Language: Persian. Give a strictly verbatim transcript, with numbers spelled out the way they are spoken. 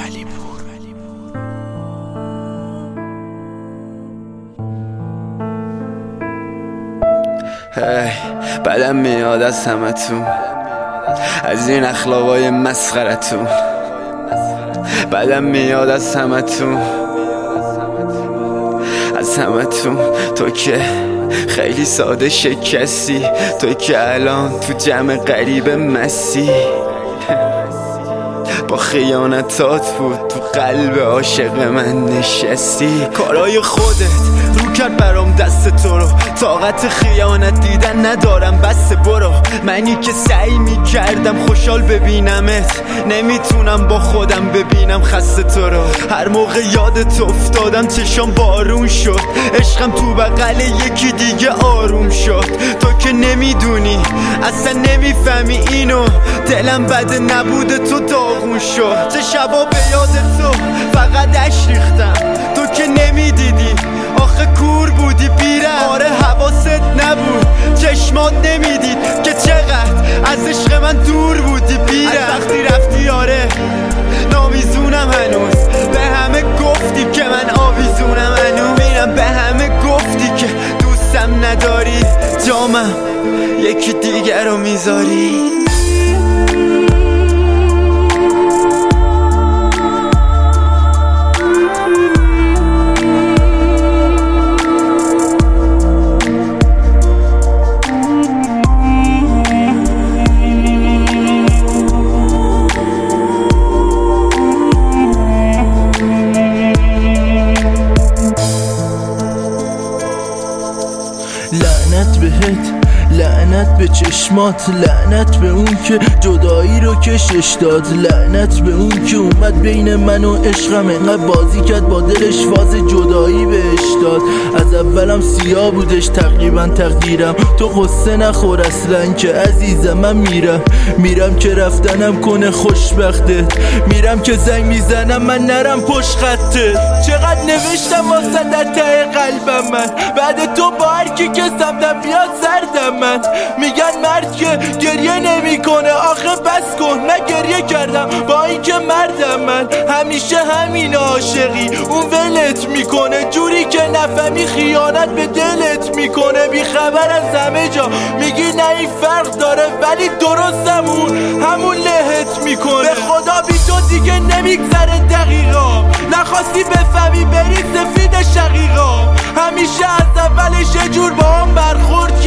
هی بدم میاد از همتون، از این اخلاقای مسخرتون. بدم میاد از همتون، از همتون. تو که خیلی ساده شکستی، تو که الان تو جمع غریب مسی با خیانتات بود تو قلب عاشق من نشستی. کارای خودت رو کرد برام دست تو رو، طاقت خیانت دیدن ندارم بس برو. منی که سعی میکردم خوشحال ببینمت، نمیتونم با خودم ببینم خسته تو رو. هر موقع یادت افتادم چشام بارون شد، عشقم تو بغل یکی دیگه آروم شد. تو که نمیدونی اصلا نمیفهمی اینو، دلم بده نبوده تو داغون شد. چه شبا به یاد تو فقط اش ریختم، تو که نمیدیدی آخه کور بودی بیره. آره حواست نبود، چشمات نمیدید که چقدر از عشق من دور بودی بیره. از وقتی رفتی آره نامیزونم هنوز، به همه گفتی که من آویزونم هنوز. میرم به همه گفتی که دوستم نداری، جامم یکی دیگر رو میذاری. لعنت بهت، لعنت به چشمات، لعنت به اون که جدایی رو کشش داد، لعنت به اون که اومد بین من و عشقم انقدر بازی کرد با دلش، فاز جدایی بهش داد. از اولم سیاه بودش تقریبا تقدیرم، تو قصه نخور اصلا که عزیزم. من میرم میرم که رفتنم کنه خوشبختت، میرم که زنگ میزنم من نرم پشت خطت. چقدر نوشتم واسه در ته قلبم من، بعد تو با هر کی که سمتم بیاد سردم من. میگن مرد که گریه نمی کنه، آخه بس کن من گریه کردم با این که مردم من. همیشه همین عاشقی اون ولت میکنه، جوری که نفهمی خیانت به دلت میکنه. بیخبر از همه جا میگی نه این فرق داره، ولی درست همون همون لهت میکنه. به خدا بی تو دیگه نمیگذره دقیقا، نخواستی بفهمی بری سفید شقیقا. همیشه از اولش یه جور با هم برخورد